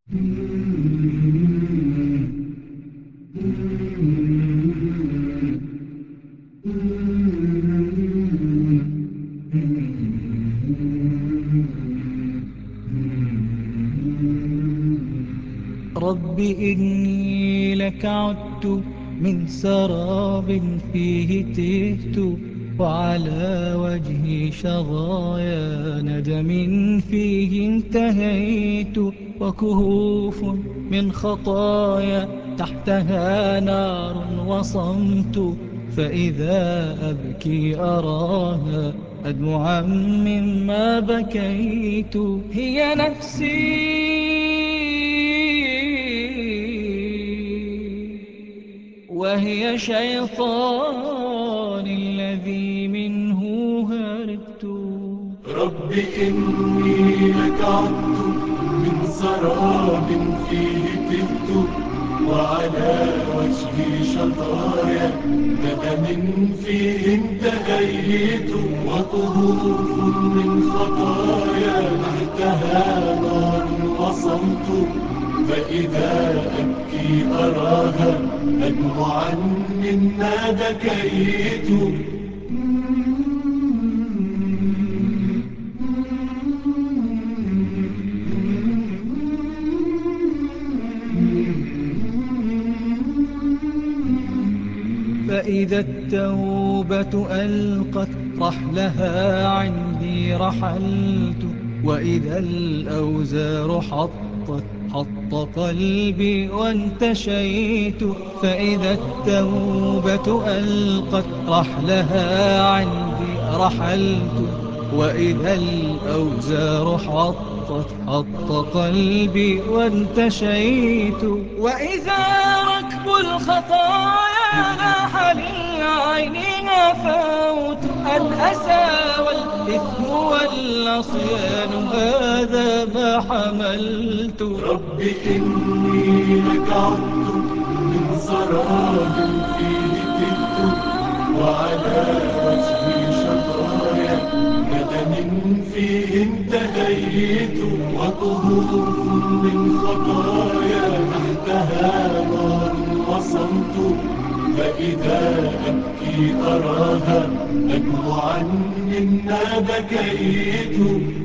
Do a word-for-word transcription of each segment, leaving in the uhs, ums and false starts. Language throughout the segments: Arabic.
رب إني لك عدت من سراب فيه تهت، وعلى وجهي شظايا ندم فيه انتهيت، وكهوف من خطايا تحتها نار وصمت، فإذا أبكي أراها أدمعا مما بكيت. هي نفسي وهي شيطان الذي منه هربت. رب إني لك عبد من سراب فيه تهت، وعلى وجهي شظايا ندم فيه انتهيت، وكهوف من خطايا تحتها نار وصمت، فإذا أبكي أراها أدمعا مما بكيت. فإذا التوبة ألقت رحلها عندي رحلت، وإذا الأوزار حطت حط قلبي وانتشيت. فإذا التوبة ألقت رحلها عندي رحلت، وإذا الأوزار حطت حط قلبي وانتشيت. وإذا ركب الخطايا لاح للعين هفوت، الأسى والإثم والعصيان هذا ما حملت. رب إني لك عبد من سراب فيه تهت، وعلى وجهي شظايا ندم فيه انتهيت، وكهوف من خطايا تحتها نار وصمت، فإذا أبكي أراها أدمعا مما بكيت.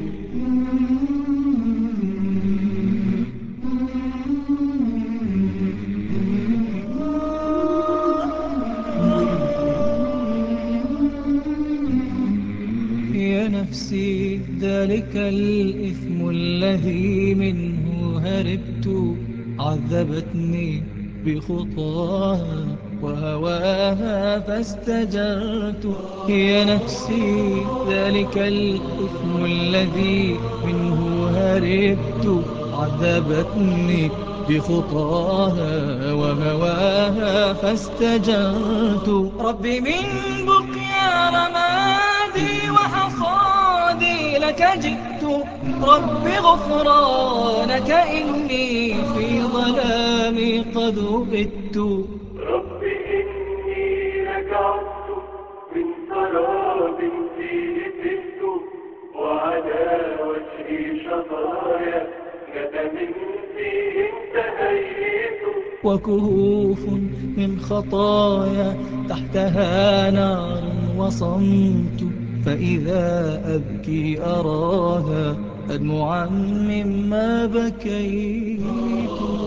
يا نفسي ذلك الإثم الذي منه هربت، عذبتني بخطاها وهواها فاستجرت. يا نفسي ذلك الإثم الذي منه هربت، عذبتني بخطاها وهواها فاستجرت. ربي من بقيا رمادي وحصادي لك جئت، رب غفرانك إني في ظلامي قد وبت. رب إني لك عبد من سراب فيه تهت، وعلى وجهي شظايا ندم فيه انتهيت، وكهوف من خطايا تحتها نار وصمت، فإذا أبكي أراها أدمعا مما بكيت.